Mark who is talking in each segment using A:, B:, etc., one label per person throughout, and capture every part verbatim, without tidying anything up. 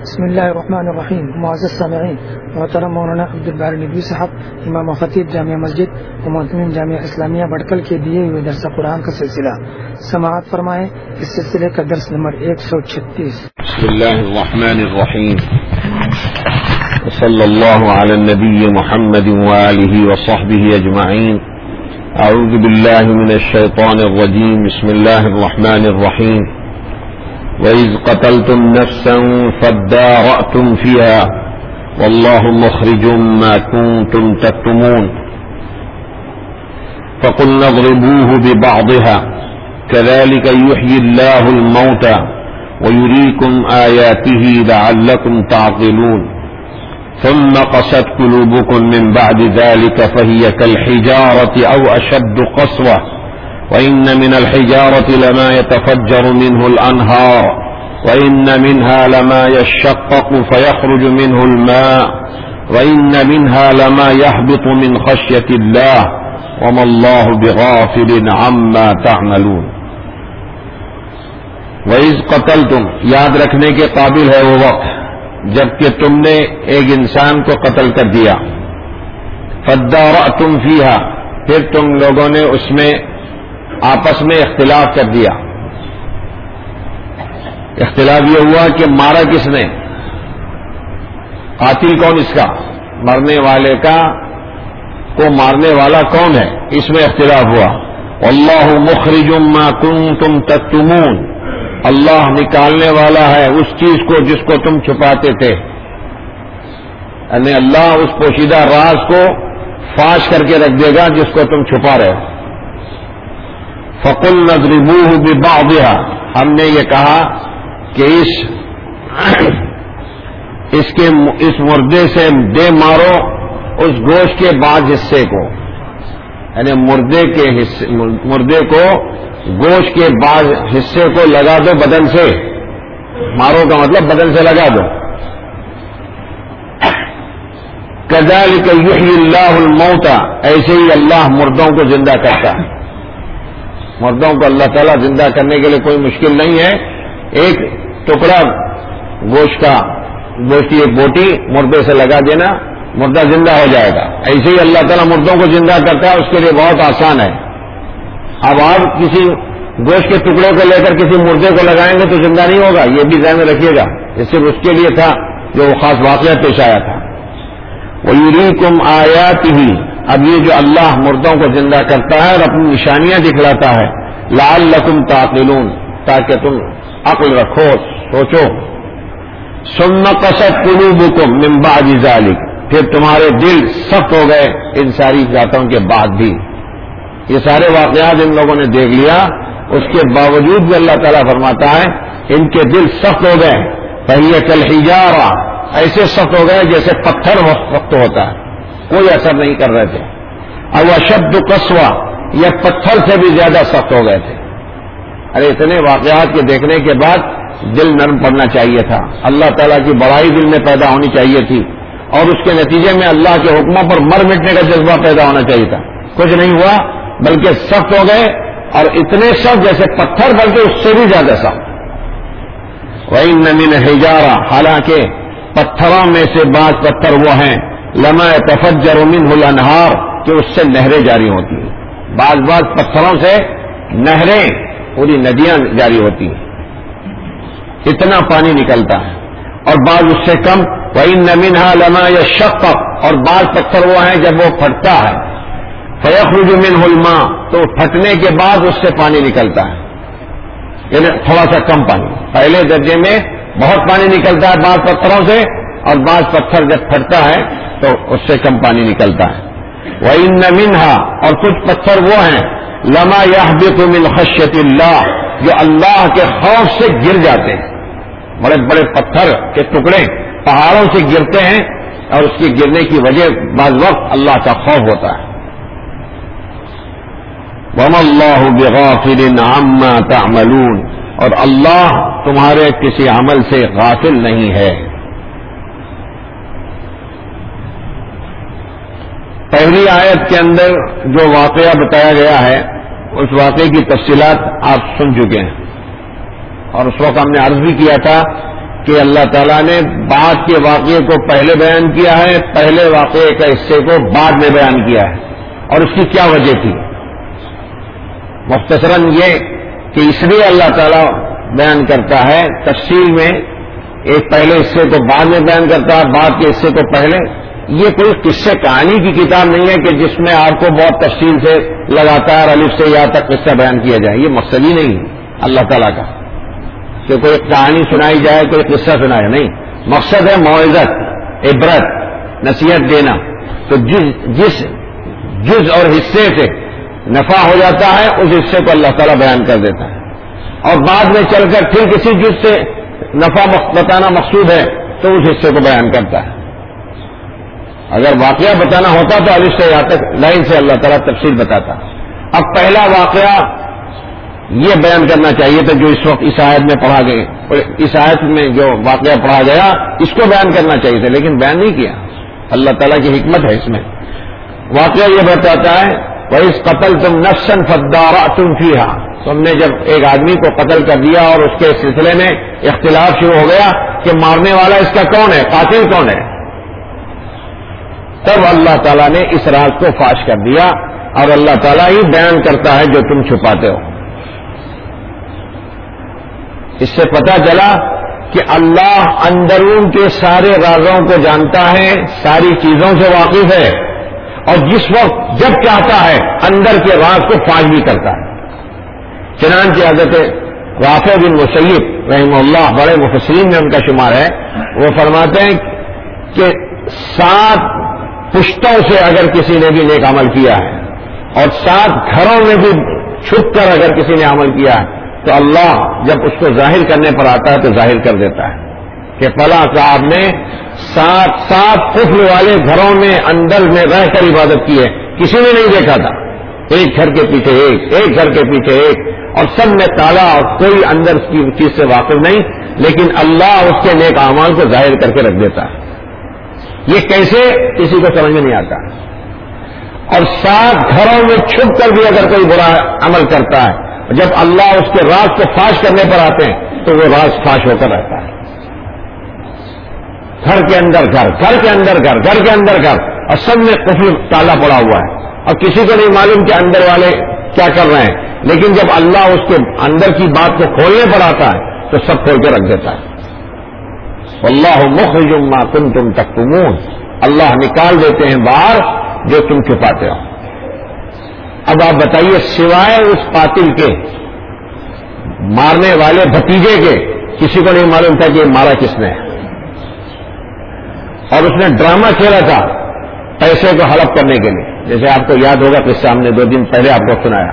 A: بسم اللہ الرحمن الرحیم. معزز سامعین، محترم مولانا عبدالباری ندوی صاحب، امام خطیب جامعہ مسجد و محتمین جامعہ اسلامیہ بڑکل کے دیے ہوئے درس قرآن کا سلسلہ سماعت فرمائیں. اس سلسلے کا درس نمبر ایک سو چھتیس.
B: بسم اللہ الرحمن الرحیم. صلی اللہ علی النبی محمد وآلہ وصحبہ اجمعین. اعوذ باللہ من الشیطان الرجیم. بسم اللہ الرحمن الرحیم. وَإِذْ قَتَلْتُمْ نَفْسًا فَادَّارَأْتُمْ فِيهَا وَاللَّهُ مُخْرِجٌ مَا كُنتُمْ تَكْتُمُونَ فَقُلْنَا اضْرِبُوهُ بِبَعْضِهَا كَذَلِكَ يُحْيِي اللَّهُ الْمَوْتَى وَيُرِيكُمْ آيَاتِهِ لَعَلَّكُمْ تَعْقِلُونَ ثُمَّ قَسَتْ قُلُوبُكُمْ مِنْ بَعْدِ ذَلِكَ فَهِيَ كَالْحِجَارَةِ أَوْ أَشَدُّ قَسْوَةً وَإِنَّ مِنَ الْحِجَارَةِ لَمَا يَتَفَجَّرُ مِنْهُ الْأَنْهَارُ وَإِنَّ مِنْهَا لَمَا يَشَّقَّقُ فَيَخْرُجُ مِنْهُ الْمَاءُ وَإِنَّ مِنْهَا لَمَا يَهْبِطُ مِنْ خَشْيَةِ اللَّهِ وَمَا اللَّهُ بِغَافِلٍ عَمَّا تَعْمَلُونَ. وَإِذْ قَتَلْتُمْ، یاد رکھنے کے قابل ہے وہ وقت جب کہ تم نے ایک انسان کو قتل کر دیا. فَادَّارَأْتُمْ فِيهَا، پھر تم لوگوں نے اس میں آپس میں اختلاف کر دیا. اختلاف یہ ہوا کہ مارا کس نے، قاتل کون اس کا، مرنے والے کا کو مارنے والا کون ہے، اس میں اختلاف ہوا. واللہ مخرج ما کنتم تکتمون، اللہ نکالنے والا ہے اس چیز کو جس کو تم چھپاتے تھے. یعنی اللہ اس پوشیدہ راز کو فاش کر کے رکھ دے گا جس کو تم چھپا رہے ہو. فَقُلْنَا اضْرِبُوهُ بِبَعْضِهَا، ہم نے یہ کہا کہ اس اس کے اس مردے سے دے مارو اس گوشت کے بعض حصے کو، یعنی مردے کے حصے مردے کو گوشت کے بعض حصے کو لگا دو بدن سے. مارو کا مطلب بدن سے لگا دو. كَذَلِكَ يُحْيِي اللَّهُ الْمَوْتَى، ایسے ہی اللہ مردوں کو زندہ کرتا ہے. مردوں کو اللہ تعالیٰ زندہ کرنے کے لیے کوئی مشکل نہیں ہے. ایک ٹکڑا گوشت کا گوشت کی ایک بوٹی مردے سے لگا دینا، مردہ زندہ ہو جائے گا. ایسے ہی اللہ تعالیٰ مردوں کو زندہ کرتا ہے، اس کے لیے بہت آسان ہے. اب آپ کسی گوشت کے ٹکڑے کو لے کر کسی مردے کو لگائیں گے تو زندہ نہیں ہوگا، یہ بھی ذہن میں رکھیے گا. یہ صرف اس کے لیے تھا جو وہ خاص واقعہ پیش آیا تھا. وَيُرِيكُمْ آيَاتِهِ، اب یہ جو اللہ مردوں کو زندہ کرتا ہے اور اپنی نشانیاں دکھلاتا ہے، لعلکم تعقلون، تاکہ تم عقل رکھو، سوچو. ثم قست قلوبکم من بعد ذلک، پھر تمہارے دل سخت ہو گئے ان ساری باتوں کے بعد بھی. یہ سارے واقعات ان لوگوں نے دیکھ لیا، اس کے باوجود بھی اللہ تعالیٰ فرماتا ہے ان کے دل سخت ہو گئے. فہی کالحجارہ، ایسے سخت ہو گئے جیسے پتھر وقت ہوتا ہے، کوئی اثر نہیں کر رہے تھے. او اشد قسوہ، یہ پتھر سے بھی زیادہ سخت ہو گئے تھے. ارے اتنے واقعات کے دیکھنے کے بعد دل نرم پڑنا چاہیے تھا، اللہ تعالیٰ کی بڑائی دل میں پیدا ہونی چاہیے تھی، اور اس کے نتیجے میں اللہ کے حکموں پر مر مٹنے کا جذبہ پیدا ہونا چاہیے تھا. کچھ نہیں ہوا، بلکہ سخت ہو گئے، اور اتنے سخت جیسے پتھر، بلکہ اس سے بھی زیادہ سخت. وَإِنَّ مِنَ الْحِجَارَةِ، حالانکہ پتھروں میں سے بعض پتھر وہ ہیں، لَمَا يَتَفَجَّرُ مِنْهُ الْأَنْهَارُ، کہ اس سے نہریں جاری ہوتی ہیں. بعض بعض پتھروں سے نہریں، پوری ندیاں جاری ہوتی ہیں، اتنا پانی نکلتا ہے. اور بعض اس سے کم. وَإِنَّ مِنْهَا لَمَا يَشَّقَّقُ، اور بعض پتھر وہ ہیں جب وہ پھٹتا ہے، فَيَخْرُجُ مِنْهُ الْمَاءُ، تو پھٹنے کے بعد اس سے پانی نکلتا ہے، یعنی تھوڑا سا کم پانی. پہلے درجے میں بہت پانی نکلتا ہے بعض پتھروں سے، اور بعض پتھر جب پھٹتا ہے تو اس سے کم پانی نکلتا ہے. وَإِنَّ مِنْهَا، اور کچھ پتھر وہ ہیں، لَمَا يَهْبِطُ مِنْ خَشْيَةِ اللَّهِ، جو اللہ کے خوف سے گر جاتے ہیں. بڑے بڑے پتھر کے ٹکڑے پہاڑوں سے گرتے ہیں، اور اس کے گرنے کی وجہ بعض وقت اللہ کا خوف ہوتا ہے. وَمَا اللَّهُ بِغَافِلٍ عَمَّا تَعْمَلُونَ، اور اللہ تمہارے کسی عمل سے غافل نہیں ہے. پہلی آیت کے اندر جو واقعہ بتایا گیا ہے اس واقعے کی تفصیلات آپ سن چکے ہیں، اور اس وقت ہم نے عرض بھی کیا تھا کہ اللہ تعالیٰ نے بعد کے واقعے کو پہلے بیان کیا ہے، پہلے واقعے کا حصے کو بعد میں بیان کیا ہے، اور اس کی کیا وجہ تھی؟ مختصراً یہ کہ اس لیے اللہ تعالیٰ بیان کرتا ہے تفصیل میں، ایک پہلے حصے کو بعد میں بیان کرتا ہے، بعد کے حصے کو پہلے۔ یہ کوئی قصے کہانی کی کتاب نہیں ہے کہ جس میں آپ کو بہت تفصیل سے لگاتار الف سے یا تک قصہ بیان کیا جائے، یہ مقصد ہی نہیں ہے اللہ تعالیٰ کا کہ کوئی کہانی سنائی جائے، کوئی قصہ سنایا، نہیں، مقصد ہے موعظت، عبرت، نصیحت دینا۔ تو جس جس جز اور حصے سے نفع ہو جاتا ہے اس حصے کو اللہ تعالیٰ بیان کر دیتا ہے، اور بعد میں چل کر پھر کسی جز سے نفع بتانا مقصود ہے تو اس حصے کو بیان کرتا ہے۔ اگر واقعہ بتانا ہوتا تو الف سے یا تک لائن سے اللہ تعالیٰ تفصیل بتاتا۔ اب پہلا واقعہ یہ بیان کرنا چاہیے تھا جو اس وقت اس آیت میں پڑھا گیا، اس آیت میں جو واقعہ پڑھا گیا اس کو بیان کرنا چاہیے تھا، لیکن بیان نہیں کیا۔ اللہ تعالیٰ کی حکمت ہے اس میں۔ واقعہ یہ بتاتا ہے وَإِذْ قَتَلْتُمْ نَفْسًا فَادَّارَأْتُمْ فِيهَا، تم نے جب ایک آدمی کو قتل کر دیا اور اس کے سلسلے میں اختلاف شروع ہو گیا کہ مارنے والا اس کا کون ہے، قاتل کون ہے، تب اللہ تعالیٰ نے اس راز کو فاش کر دیا، اور اللہ تعالیٰ ہی بیان کرتا ہے جو تم چھپاتے ہو۔ اس سے پتہ چلا کہ اللہ اندرون کے سارے رازوں کو جانتا ہے، ساری چیزوں سے واقف ہے، اور جس وقت جب چاہتا ہے اندر کے راز کو فاش بھی کرتا ہے۔ چنانچہ حضرت رافع بن مسیب رحمہ اللہ، بڑے مفسرین میں ان کا شمار ہے، وہ فرماتے ہیں کہ سات پشتوں سے اگر کسی نے بھی نیک عمل کیا ہے اور سات گھروں میں بھی چھپ کر اگر کسی نے عمل کیا ہے تو اللہ جب اس کو ظاہر کرنے پر آتا ہے تو ظاہر کر دیتا ہے کہ فلاں صاحب نے سات سات قفل والے گھروں میں اندر میں رہ کر عبادت کی ہے، کسی نے نہیں دیکھا تھا، ایک گھر کے پیچھے ایک، ایک گھر کے پیچھے ایک، اور سب میں تالا، اور کوئی اندر کی چیز سے واقف نہیں، لیکن اللہ اس کے نیک اعمال کو ظاہر کر کے رکھ دیتا ہے۔ یہ کیسے کسی کو سمجھ میں نہیں آتا۔ اور سات گھروں میں چھپ کر بھی اگر کوئی برا عمل کرتا ہے، جب اللہ اس کے راز کو فاش کرنے پر آتے ہیں تو وہ راز فاش ہو کر رہتا ہے۔ گھر کے اندر گھر، گھر کے اندر گھر، گھر کے اندر گھر، اور سب میں قفل تالا پڑا ہوا ہے، اور کسی کو نہیں معلوم کہ اندر والے کیا کر رہے ہیں، لیکن جب اللہ اس کے اندر کی بات کو کھولنے پر آتا ہے تو سب کھول کے رکھ دیتا ہے۔ واللہ مخرج ما کنتم تکتمون، اللہ نکال دیتے ہیں باہر جو تم چھپاتے ہو۔ اب آپ بتائیے، سوائے اس قاتل کے، مارنے والے بھتیجے کے، کسی کو نہیں معلوم تھا کہ یہ مارا کس نے، اور اس نے ڈرامہ کھیلا تھا پیسے کو ہڑپ کرنے کے لیے، جیسے آپ کو یاد ہوگا قصہ ہم نے دو دن پہلے آپ کو سنایا۔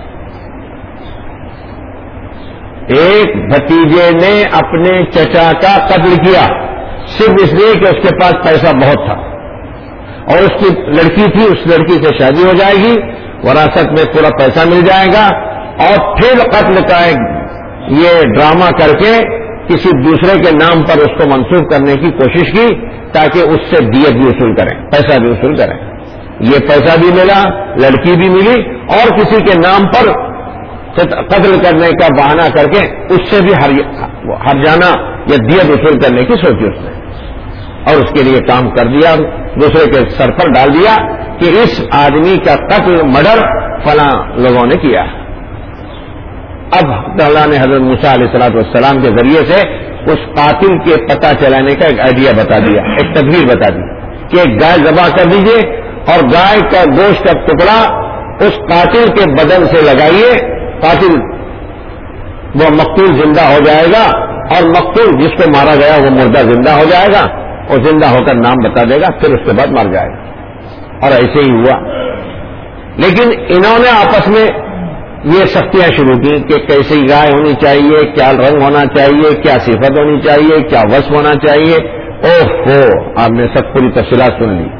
B: ایک بھتیجے نے اپنے چچا کا قتل کیا صرف اس لیے کہ اس کے پاس پیسہ بہت تھا، اور اس کی لڑکی تھی، اس لڑکی سے شادی ہو جائے گی، وراثت میں پورا پیسہ مل جائے گا، اور پھر قتل کا یہ ڈرامہ کر کے کسی دوسرے کے نام پر اس کو منسوخ کرنے کی کوشش کی تاکہ اس سے دیت بھی وصول کریں، پیسہ بھی وصول کریں۔ یہ پیسہ بھی ملا، لڑکی بھی ملی، اور کسی کے نام پر قتل کرنے کا بہانہ کر کے اس سے بھی ہر جانا یا دیت وصول کرنے کی سوچی اس نے، اور اس کے لیے کام کر دیا، دوسرے کے سر پر ڈال دیا کہ اس آدمی کا قتل مرڈر فلاں لوگوں نے کیا۔ اب اللہ نے حضرت موسیٰ علیہ الصلوۃ والسلام کے ذریعے سے اس قاتل کے پتہ چلانے کا ایک آئیڈیا بتا دیا، ایک تدبیر بتا دی کہ ایک گائے ذبح کر دیجئے اور گائے کا گوشت کا ٹکڑا اس قاتل کے بدن سے لگائیے، قاتل وہ مقتول زندہ ہو جائے گا، اور مقتول جس کو مارا گیا وہ مردہ زندہ ہو جائے گا، اور زندہ ہو کر نام بتا دے گا، پھر اس کے بعد مر جائے گا۔ اور ایسے ہی ہوا، لیکن انہوں نے آپس میں یہ سختیاں شروع کی کہ کیسی گائے ہونی چاہیے، کیا رنگ ہونا چاہیے، کیا صفت ہونی چاہیے، کیا وصف ہونا چاہیے۔ اوہ ہو، آپ نے سب پوری تفصیلات سن لی۔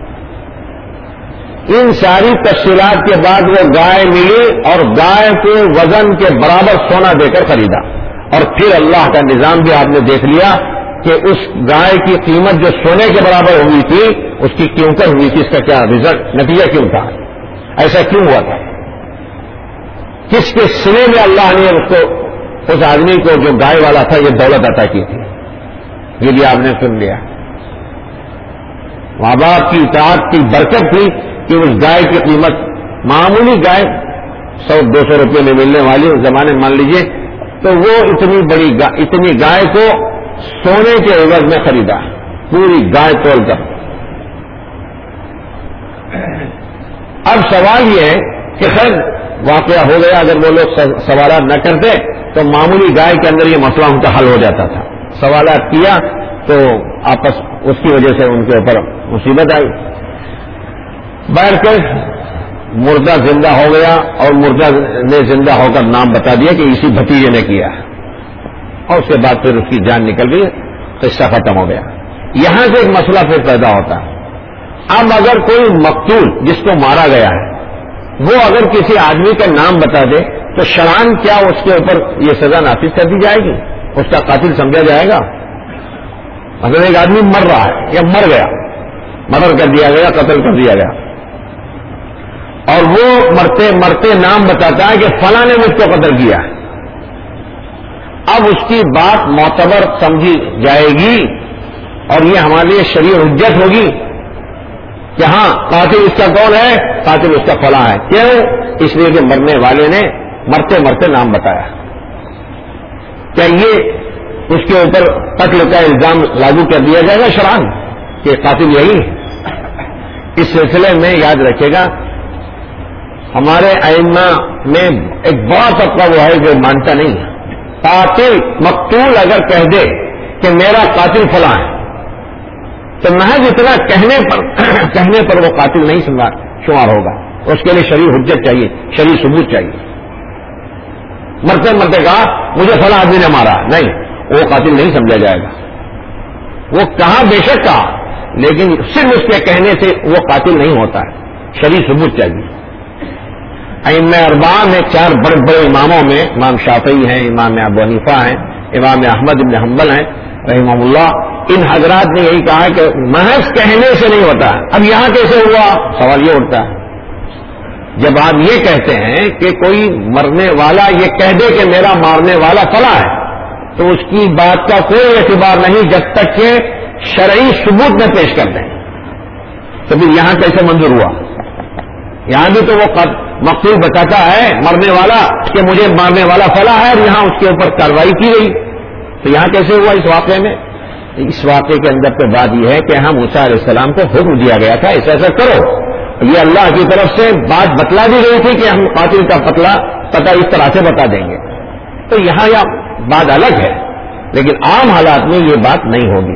B: ان ساری تفصیلات کے بعد وہ گائے ملی، اور گائے کے وزن کے برابر سونا دے کر خریدا، اور پھر اللہ کا نظام بھی آپ نے دیکھ لیا کہ اس گائے کی قیمت جو سونے کے برابر ہوئی تھی اس کی کیوں کر ہوئی تھی، اس کا کیا رزلٹ، نتیجہ کیوں تھا، ایسا کیوں ہوا تھا، کس کے سنے میں اللہ نے اس کو، اس آدمی کو جو گائے والا تھا، یہ دولت عطا کی تھی۔ یہ بھی آپ نے سن لیا. ماں باپ کی اطاعت کی برکت تھی کہ اس گائے کی قیمت معمولی گائے سو دو سو روپئے میں ملنے والی اس زمانے میں مان لیجیے, تو وہ اتنی بڑی گائے اتنی گائے کو سونے کے عوض میں خریدا, پوری گائے تول کر. اب سوال یہ ہے کہ خیر واقعہ ہو گیا, اگر وہ لوگ سوالات نہ کرتے تو معمولی گائے کے اندر یہ مسئلہ ان کا حل ہو جاتا تھا. سوالات کیا تو آپس اس کی وجہ سے ان کے اوپر مصیبت آئی. باہر کے مردہ زندہ ہو گیا اور مردہ نے زندہ ہو کر نام بتا دیا کہ اسی بھتیجے نے کیا, اور اس کے بعد پھر اس کی جان نکل گئی, قصہ ختم ہو گیا. یہاں سے ایک مسئلہ پھر پیدا ہوتا ہے. اب اگر کوئی مقتول جس کو مارا گیا ہے وہ اگر کسی آدمی کا نام بتا دے تو شرعاً کیا اس کے اوپر یہ سزا نافذ کر دی جائے گی, اس کا قاتل سمجھا جائے گا؟ اگر ایک آدمی مر رہا ہے یا مر گیا, مرڈر کر دیا گیا, قتل کر دیا گیا, اور وہ مرتے مرتے نام بتاتا ہے کہ فلاں نے مجھ کو قتل کیا ہے, اب اس کی بات معتبر سمجھی جائے گی اور یہ ہمارے لیے شرعی حجت ہوگی کہ ہاں قاتل اس کا کون ہے, قاتل اس کا فلاں ہے. کیوں؟ اس لیے کہ مرنے والے نے مرتے مرتے نام بتایا. کیا یہ اس کے اوپر قتل کا الزام لاگو کر دیا جائے گا شرعاً کہ قاتل یہی ہے؟ اس سلسلے میں یاد رکھے گا ہمارے ائمہ میں ایک بڑا طبقہ وہ ہے جو مانتا نہیں ہے. قاتل مقتول اگر کہہ دے کہ میرا قاتل فلاں ہے تو محض اتنا کہنے پر کہنے پر وہ قاتل نہیں شمار ہوگا, اس کے لیے شرعی حجت چاہیے, شرعی ثبوت چاہیے. مرتے مرتے کہا مجھے فلاں آدمی نے مارا, نہیں, وہ قاتل نہیں سمجھا جائے گا. وہ کہا بے شک کہا, لیکن صرف اس کے کہنے سے وہ قاتل نہیں ہوتا ہے, شرعی ثبوت چاہیے. ائمہ اربعہ میں چار بڑے بڑے اماموں میں امام شافعی ہیں, امام ابو حنیفہ ہیں, امام احمد بن حنبل ہیں رحمہ اللہ. ان حضرات نے یہی کہا کہ محض کہنے سے نہیں ہوتا. اب یہاں کیسے ہوا؟ سوال یہ اٹھتا ہے جب آپ یہ کہتے ہیں کہ کوئی مرنے والا یہ کہہ دے کہ میرا مارنے والا فلاں ہے تو اس کی بات کا کوئی اعتبار نہیں جب تک کہ شرعی ثبوت میں پیش کر دیں. تو پھر یہاں کیسے منظور ہوا؟ یہاں بھی تو وہ مقتول بتاتا ہے مرنے والا کہ مجھے مارنے والا فلاں ہے, اور یہاں اس کے اوپر کارروائی کی گئی. تو یہاں کیسے ہوا اس واقعے میں؟ اس واقعے کے اندر پہ بات یہ ہے کہ ہم موسیٰ علیہ السلام کو حکم دیا گیا تھا ایسا ایسا کرو. یہ اللہ کی طرف سے بات بتلا دی گئی تھی کہ ہم قاتل کا پتلا پتہ اس طرح سے بتا دیں گے. تو یہاں یہ بات الگ ہے, لیکن عام حالات میں یہ بات نہیں ہوگی.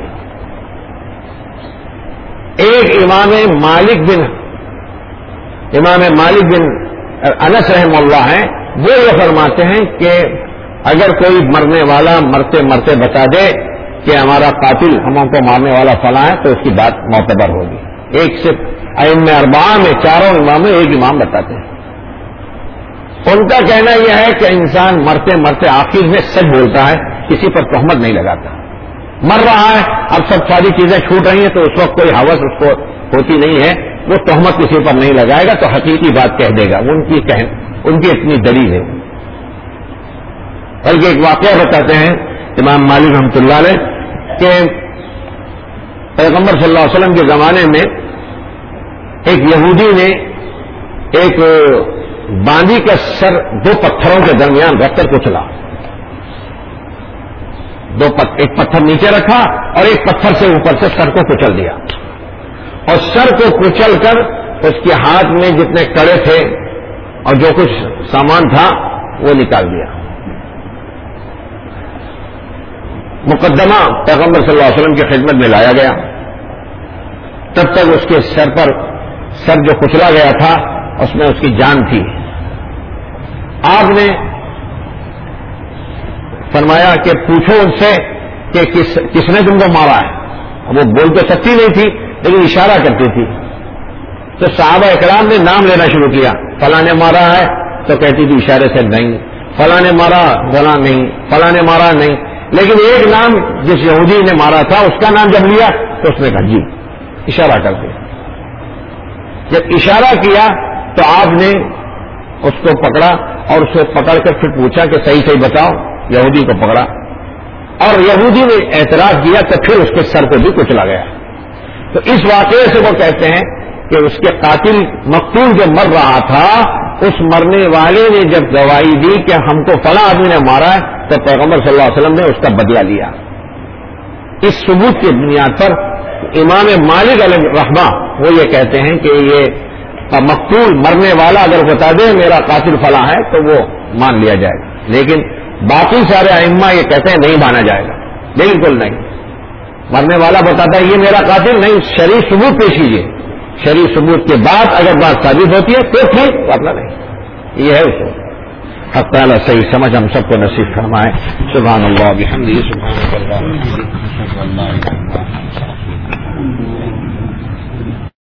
B: ایک امام مالک بن امام مالک بن انس رحمہ اللہ ہیں, وہ یہ فرماتے ہیں کہ اگر کوئی مرنے والا مرتے مرتے بتا دے کہ ہمارا قاتل ہم کو مارنے والا فلاں ہے تو اس کی بات معتبر ہوگی. ایک صرف ائمہ اربعہ میں چاروں امام میں ایک امام بتاتے ہیں. ان کا کہنا یہ ہے کہ انسان مرتے مرتے آخر میں سچ بولتا ہے, کسی پر تہمت نہیں لگاتا. مر رہا ہے, اب سب ساری چیزیں چھوٹ رہی ہیں تو اس وقت کوئی ہوس اس کو ہوتی نہیں ہے, وہ تہمت کسی پر نہیں لگائے گا تو حقیقی بات کہہ دے گا. ان کی کہن ان کی اتنی دلیل ہے. بلکہ ایک واقعہ بتاتے ہیں امام مالک رحمۃ اللہ علیہ کہ پیغمبر صلی اللہ علیہ وسلم کے زمانے میں ایک یہودی نے ایک باندی کا سر دو پتھروں کے درمیان رکھ کر کچلا. دو پت, ایک پتھر نیچے رکھا اور ایک پتھر سے اوپر سے سر کو کچل دیا, اور سر کو کچل کر اس کے ہاتھ میں جتنے کڑے تھے اور جو کچھ سامان تھا وہ نکال دیا. مقدمہ پیغمبر صلی اللہ علیہ وسلم کی خدمت میں لایا گیا. تب تک اس کے سر پر سر جو کچلا گیا تھا اس میں اس کی جان تھی. آپ نے فرمایا کہ پوچھو ان سے کہ کس کس نے تم کو مارا ہے. وہ بول تو سکتی نہیں تھی لیکن اشارہ کرتی تھی. تو صحابہ اکرام نے نام لینا شروع کیا, فلاں نے مارا ہے تو کہتی تھی اشارے سے نہیں, فلاں نے مارا فلاں نہیں, فلاں نے مارا نہیں. لیکن ایک نام جس یہودی نے مارا تھا اس کا نام جب لیا تو اس نے کہا جی, اشارہ کر دیا. جب اشارہ کیا تو آپ نے اس کو پکڑا اور اس کو پکڑ کر پھر پوچھا کہ صحیح صحیح بتاؤ. یہودی کو پکڑا اور یہودی نے اعتراض کیا تو پھر اس کے سر کو بھی کچلا گیا. تو اس واقعے سے وہ کہتے ہیں کہ اس کے قاتل مقتول جو مر رہا تھا اس مرنے والے نے جب گواہی دی کہ ہم کو فلاں آدمی نے مارا ہے تو پیغمبر صلی اللہ علیہ وسلم نے اس کا بدلہ لیا. اس ثبوت کی بنیاد پر امام مالک علیہ الرحمہ وہ یہ کہتے ہیں کہ یہ مقتول مرنے والا اگر بتا دے میرا قاتل فلاں ہے تو وہ مان لیا جائے گا, لیکن باقی سارے ائمہ یہ کہتے ہیں نہیں مانا جائے گا, بالکل نہیں. مرنے والا بتاتا ہے یہ میرا قاتل نہیں, شرعی ثبوت پیش کیجیے, شرعی ثبوت کے بعد اگر بات ثابت ہوتی ہے تو ٹھیک ورنہ نہیں. یہ ہے اصول. حق تعالی صحیح سمجھ ہم سب کو نصیب فرمائے. سبحان اللہ بحمدہ سبحان اللہ.